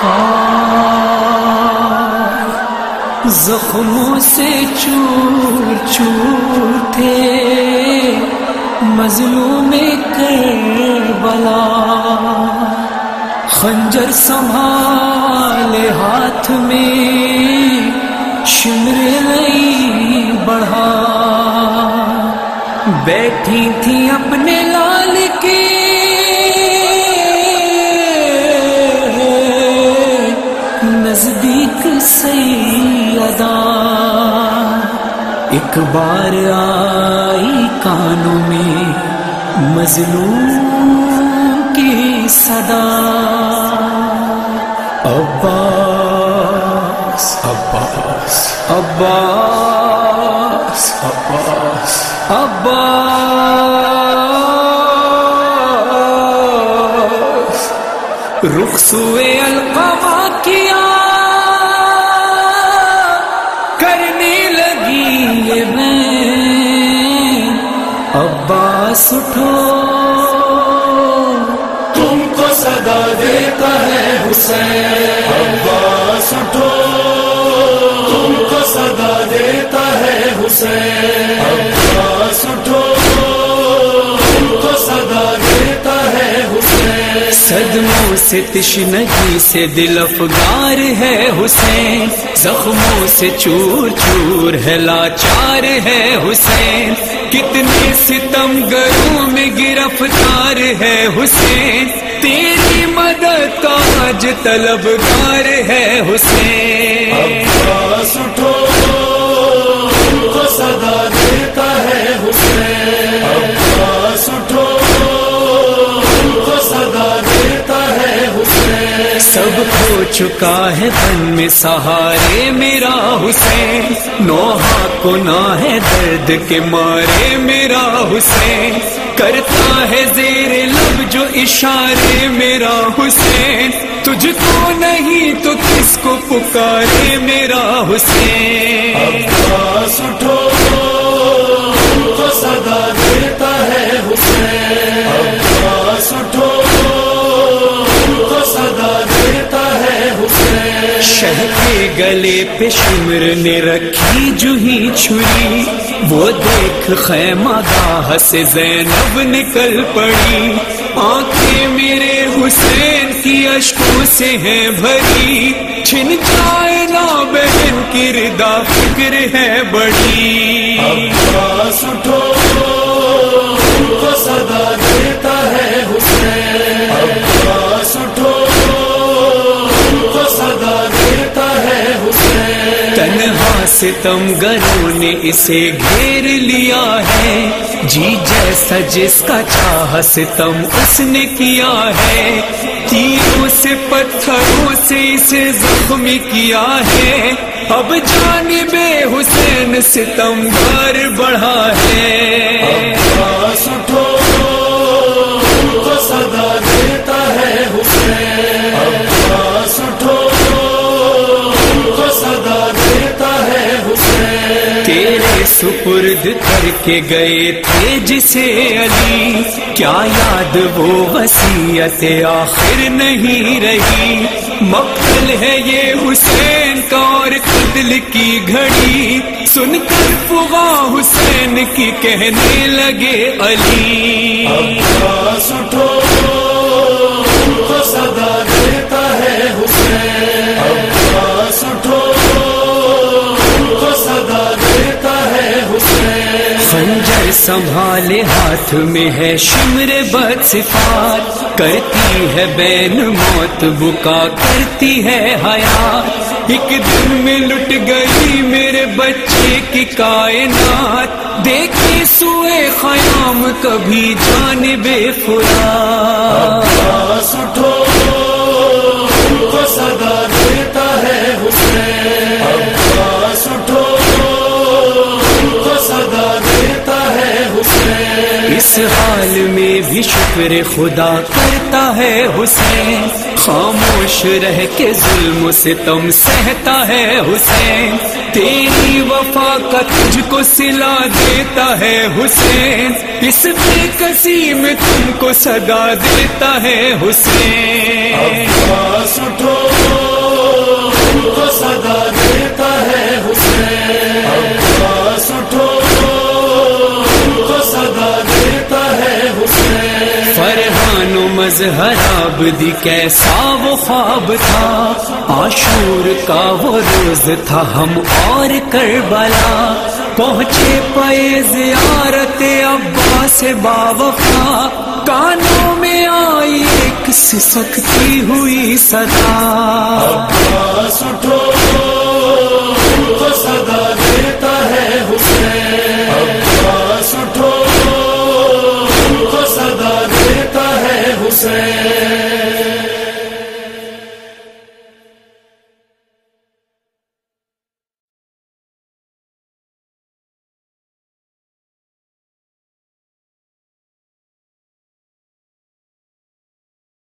زخموں سے چور چور تھے مظلوم کربلا، خنجر سنبھالے ہاتھ میں شمر نہیں بڑھا، بیٹھی تھی اپنے لال کے نزدیک سیدہ، ایک بار آئی کانوں میں مظلوم کی صدا، عباس عباس عباس عباس عباس، رخ سوئے القما کیا کرنے لگی یہ بین، عباس اٹھو تم کو صدا دیتا ہے حسین، عباس اٹھو تم کو صدا دیتا ہے حسین، عباس اٹھو تم کو صدا دیتا ہے حسین، صدموں سے تشنگی سے دل افگار ہے حسین، زخموں سے چور چور ہے لاچار ہے حسین، کتنے ستم گروں میں گرفتار ہے حسین، تیری مدد کا آج طلبگار ہے حسین، عباس اٹھو تم کو صدا دیتا ہے حسین، عباس اٹھو تم کو صدا دیتا ہے حسین، سب کھو چکا ہے بن میں سہارے میرا حسین، نوحہ کو نہ ہے درد کے مارے میرا حسین، کرتا ہے زیر لب جو اشارے میرا حسین، تجھ کو نہیں تو کس کو پکارے میرا حسین، عباس اٹھو تم کو صدا دیتا ہے حسین، عباس اٹھو تم کو صدا دیتا ہے حسین، شہ کے گلے پہ شمر نے رکھی جوہی چھری، وہ دیکھ خیمہ گاہ سے زینب نکل پڑی، آنکھیں میرے حسین کی اشکوں سے ہیں بھری، چھن جائے نا بہن کی ردا فکر ہے بڑی، عباس اٹھو تم کو صدا دیتا ہے حسین، عباس اٹھو تم کو صدا دیتا ہے حسین، تنہا ستم گروں نے اسے گھیر لیا ہے، جی جیسا جس کا چاہ ستم اس نے کیا ہے، تیروں سے پتھروں سے اسے زخمی کیا ہے، اب جانب حسین ستم گار بڑھا ہے، عباس اٹھو تم کو صدا دیتا ہے حسین، عباس اٹھو تم کو صدا دیتا ہے حسین، تیرے سپرد کر کے گئے تھے جسے علی، کیا یاد وہ وصیت آخر نہیں رہی، مقتل ہے یہ حسین کا اور قتل کی گھڑی، سن کر فغا حسین کی کہنے لگے علی، عباس اٹھو تم کو صدا دیتا ہے حسین، عباس اٹھو تم کو صدا دیتا ہے حسین، خنجر سنبھالے ہاتھ میں ہے شمر بد صفات، کرتی ہے بین موت بکا کرتی ہے حیات، ایک دن میں لٹ گئی میرے بچے کی کائنات، دیکھے سوئے خیام کبھی جانب فرات، عباس اٹھو تم کو صدا دیتا ہے حسین، عباس اٹھو تم کو صدا دیتا ہے حسین، اس حال میں بھی شکر خدا کرتا ہے حسین، خاموش رہ کے ظلم و ستم سہتا ہے حسین، تیری وفا کا تجھ کو صلہ دیتا ہے حسین، اس بے کسی میں تم کو صدا دیتا ہے حسین. عباس اٹھو ان کو صدا دیتا ہے حسین. عباس اٹھو ان کو صدا دیتا ہے حسین. فرحان و مظہر عابدی کیسا وہ خواب تھا، عاشور کا وہ روز تھا ہم اور کربلا. پہنچے پائے زیارت عباس باوفا، کانوں میں آئی ایک سسکتی ہوئی صدا. عباس اٹھو ان کو صدا دیتا ہے حسین. عباس اٹھو ان کو صدا دیتا ہے حسین.